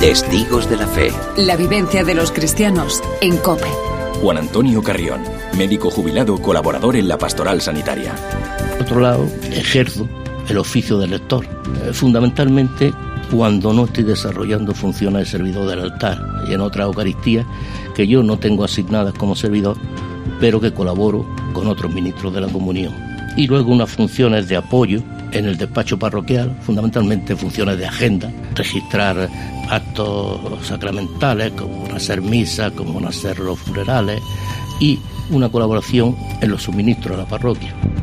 Testigos de la Fe. La vivencia de los cristianos en COPE. Juan Antonio Carrión, médico jubilado, colaborador en la pastoral sanitaria. Por otro lado, ejerzo el oficio de lector, fundamentalmente cuando no estoy desarrollando funciones de servidor del altar y en otras Eucaristías que yo no tengo asignadas como servidor, pero que colaboro con otros ministros de la comunión. Y luego unas funciones de apoyo en el despacho parroquial, fundamentalmente funciones de agenda, registrar actos sacramentales, como hacer misas, como hacer los funerales, y una colaboración en los suministros a la parroquia.